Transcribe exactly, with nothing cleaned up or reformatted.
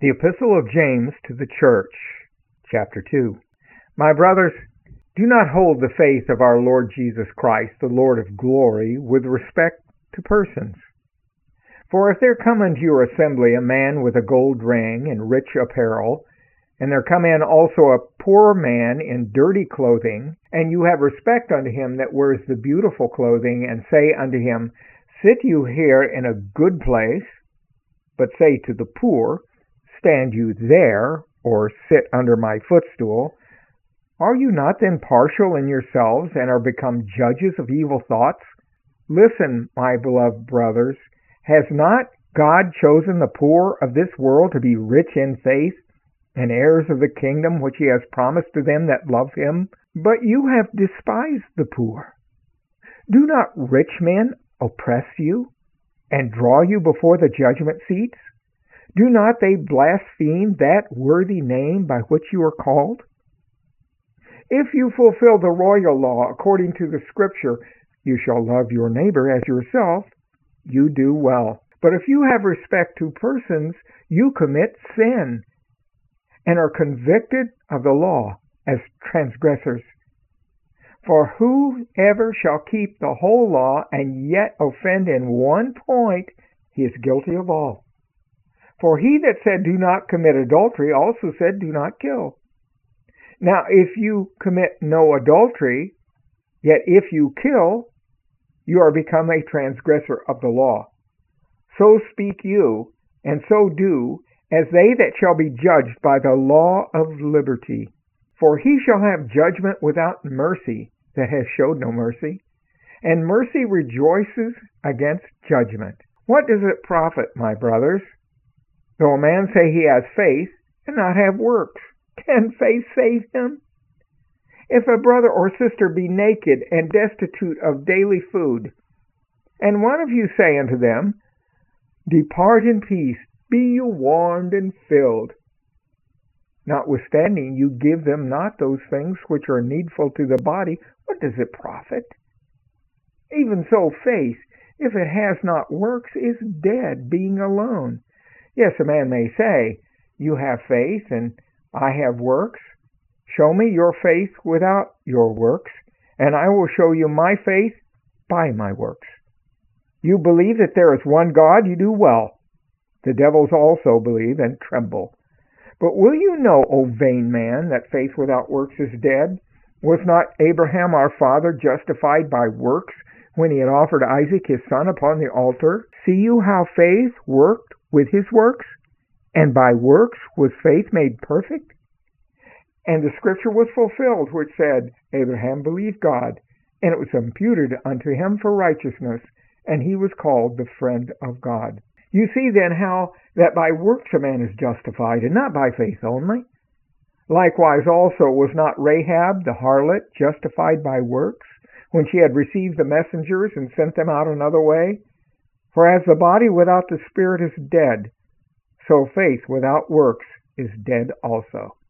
The Epistle of James to the Church, Chapter two. My brothers, do not hold the faith of our Lord Jesus Christ, the Lord of glory, with respect to persons. For if there come unto your assembly a man with a gold ring and rich apparel, and there come in also a poor man in dirty clothing, and you have respect unto him that wears the beautiful clothing, and say unto him, Sit you here in a good place, but say to the poor, Stand you there, or sit under my footstool, are you not then partial in yourselves, and are become judges of evil thoughts? Listen, my beloved brothers, has not God chosen the poor of this world to be rich in faith, and heirs of the kingdom which he has promised to them that love him? But you have despised the poor. Do not rich men oppress you, and draw you before the judgment seats? Do not they blaspheme that worthy name by which you are called? If you fulfill the royal law according to the Scripture, you shall love your neighbor as yourself, you do well. But if you have respect to persons, you commit sin, and are convicted of the law as transgressors. For whoever shall keep the whole law and yet offend in one point, he is guilty of all. For he that said, Do not commit adultery, also said, Do not kill. Now if you commit no adultery, yet if you kill, you are become a transgressor of the law. So speak you, and so do, as they that shall be judged by the law of liberty. For he shall have judgment without mercy that has showed no mercy, and mercy rejoices against judgment. What does it profit, my brothers, though a man say he has faith and not have works? Can faith save him? If a brother or sister be naked and destitute of daily food, and one of you say unto them, Depart in peace, be you warmed and filled, notwithstanding you give them not those things which are needful to the body, what does it profit? Even so faith, if it has not works, is dead, being alone. Yes, a man may say, You have faith, and I have works. Show me your faith without your works, and I will show you my faith by my works. You believe that there is one God, you do well. The devils also believe and tremble. But will you know, O vain man, that faith without works is dead? Was not Abraham our father justified by works when he had offered Isaac his son upon the altar? See you how faith worked with his works, and by works was faith made perfect? And the scripture was fulfilled, which said, Abraham believed God, and it was imputed unto him for righteousness, and he was called the friend of God. You see then how that by works a man is justified, and not by faith only. Likewise also was not Rahab the harlot justified by works, when she had received the messengers and sent them out another way? For as the body without the spirit is dead, so faith without works is dead also.